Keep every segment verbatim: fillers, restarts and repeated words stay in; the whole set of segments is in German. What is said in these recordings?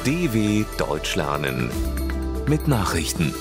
D W Deutsch lernen mit Nachrichten.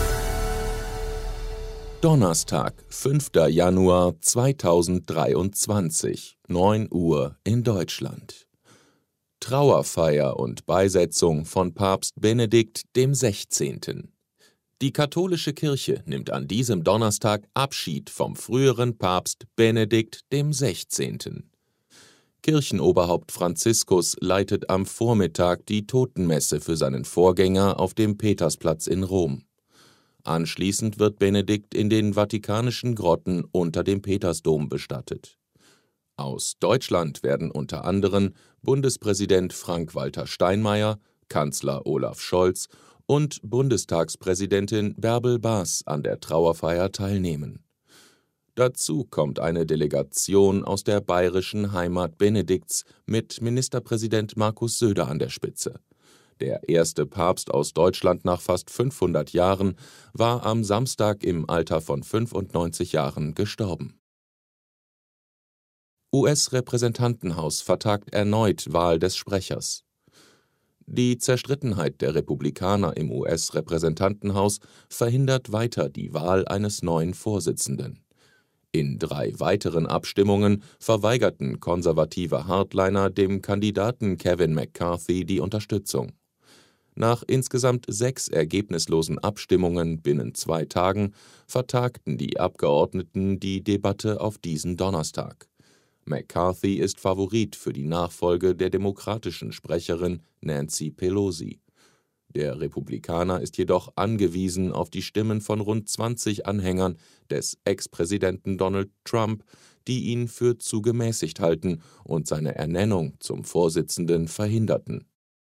Donnerstag, fünfter Januar zweitausenddreiundzwanzig, neun Uhr in Deutschland. Trauerfeier und Beisetzung von Papst Benedikt dem Sechzehnten. Die katholische Kirche nimmt an diesem Donnerstag Abschied vom früheren Papst Benedikt dem Sechzehnten. Kirchenoberhaupt Franziskus leitet am Vormittag die Totenmesse für seinen Vorgänger auf dem Petersplatz in Rom. Anschließend wird Benedikt in den vatikanischen Grotten unter dem Petersdom bestattet. Aus Deutschland werden unter anderem Bundespräsident Frank-Walter Steinmeier, Kanzler Olaf Scholz und Bundestagspräsidentin Bärbel Baas an der Trauerfeier teilnehmen. Dazu kommt eine Delegation aus der bayerischen Heimat Benedikts mit Ministerpräsident Markus Söder an der Spitze. Der erste Papst aus Deutschland nach fast fünfhundert Jahren war am Samstag im Alter von fünfundneunzig Jahren gestorben. U S-Repräsentantenhaus vertagt erneut Wahl des Sprechers. Die Zerstrittenheit der Republikaner im U S-Repräsentantenhaus verhindert weiter die Wahl eines neuen Vorsitzenden. In drei weiteren Abstimmungen verweigerten konservative Hardliner dem Kandidaten Kevin McCarthy die Unterstützung. Nach insgesamt sechs ergebnislosen Abstimmungen binnen zwei Tagen vertagten die Abgeordneten die Debatte auf diesen Donnerstag. McCarthy ist Favorit für die Nachfolge der demokratischen Sprecherin Nancy Pelosi. Der Republikaner ist jedoch angewiesen auf die Stimmen von rund zwanzig Anhängern des Ex-Präsidenten Donald Trump, die ihn für zu gemäßigt halten und seine Ernennung zum Vorsitzenden verhinderten.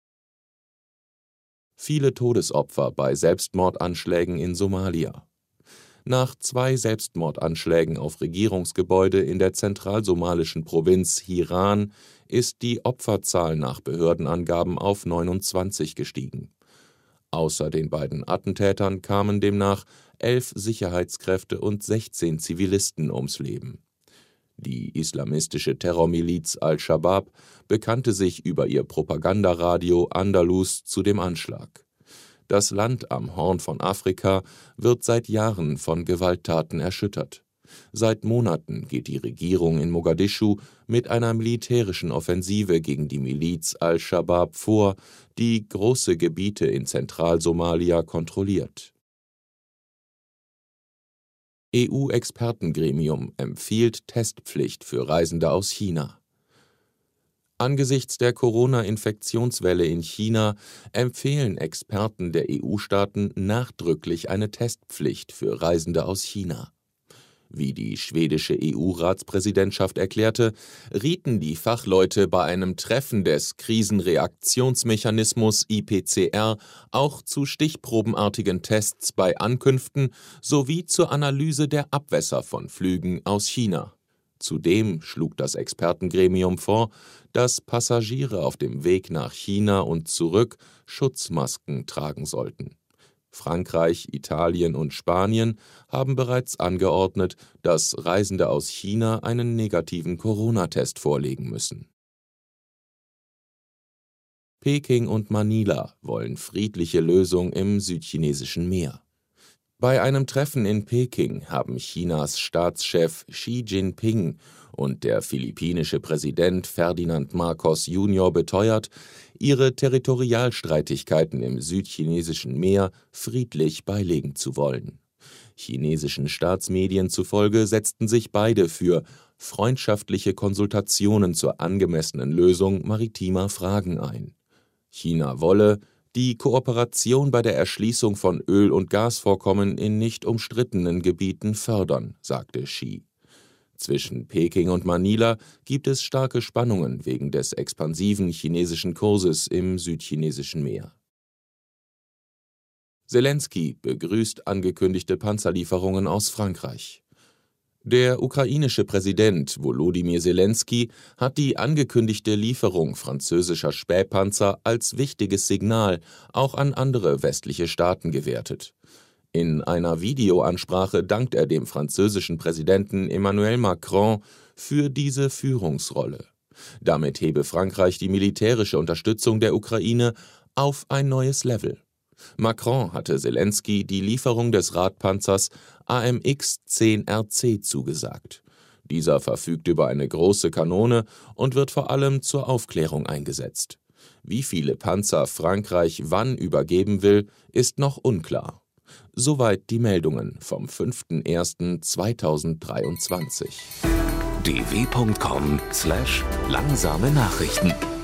Viele Todesopfer bei Selbstmordanschlägen in Somalia. Nach zwei Selbstmordanschlägen auf Regierungsgebäude in der zentralsomalischen Provinz Hiran ist die Opferzahl nach Behördenangaben auf neunundzwanzig gestiegen. Außer den beiden Attentätern kamen demnach elf Sicherheitskräfte und sechzehn Zivilisten ums Leben. Die islamistische Terrormiliz Al-Shabaab bekannte sich über ihr Propagandaradio Andalus zu dem Anschlag. Das Land am Horn von Afrika wird seit Jahren von Gewalttaten erschüttert. Seit Monaten geht die Regierung in Mogadischu mit einer militärischen Offensive gegen die Miliz Al-Shabaab vor, die große Gebiete in Zentralsomalia kontrolliert. E U-Expertengremium empfiehlt Testpflicht für Reisende aus China. Angesichts der Corona-Infektionswelle in China empfehlen Experten der E U-Staaten nachdrücklich eine Testpflicht für Reisende aus China. Wie die schwedische E U-Ratspräsidentschaft erklärte, rieten die Fachleute bei einem Treffen des Krisenreaktionsmechanismus I P C R auch zu stichprobenartigen Tests bei Ankünften sowie zur Analyse der Abwässer von Flügen aus China. Zudem schlug das Expertengremium vor, dass Passagiere auf dem Weg nach China und zurück Schutzmasken tragen sollten. Frankreich, Italien und Spanien haben bereits angeordnet, dass Reisende aus China einen negativen Corona-Test vorlegen müssen. Peking und Manila wollen friedliche Lösung im Südchinesischen Meer. Bei einem Treffen in Peking haben Chinas Staatschef Xi Jinping und der philippinische Präsident Ferdinand Marcos Junior beteuert, ihre Territorialstreitigkeiten im Südchinesischen Meer friedlich beilegen zu wollen. Chinesischen Staatsmedien zufolge setzten sich beide für freundschaftliche Konsultationen zur angemessenen Lösung maritimer Fragen ein. China wolle die Kooperation bei der Erschließung von Öl- und Gasvorkommen in nicht umstrittenen Gebieten fördern, sagte Xi. Zwischen Peking und Manila gibt es starke Spannungen wegen des expansiven chinesischen Kurses im Südchinesischen Meer. Selenskyj begrüßt angekündigte Panzerlieferungen aus Frankreich. Der ukrainische Präsident Volodymyr Selenskyj hat die angekündigte Lieferung französischer Spähpanzer als wichtiges Signal auch an andere westliche Staaten gewertet. In einer Videoansprache dankt er dem französischen Präsidenten Emmanuel Macron für diese Führungsrolle. Damit hebe Frankreich die militärische Unterstützung der Ukraine auf ein neues Level. Macron hatte Selenskyj die Lieferung des Radpanzers A M X zehn R C zugesagt. Dieser verfügt über eine große Kanone und wird vor allem zur Aufklärung eingesetzt. Wie viele Panzer Frankreich wann übergeben will, ist noch unklar. Soweit die Meldungen vom fünften ersten zweitausenddreiundzwanzig. d w punkt com slash langsame Nachrichten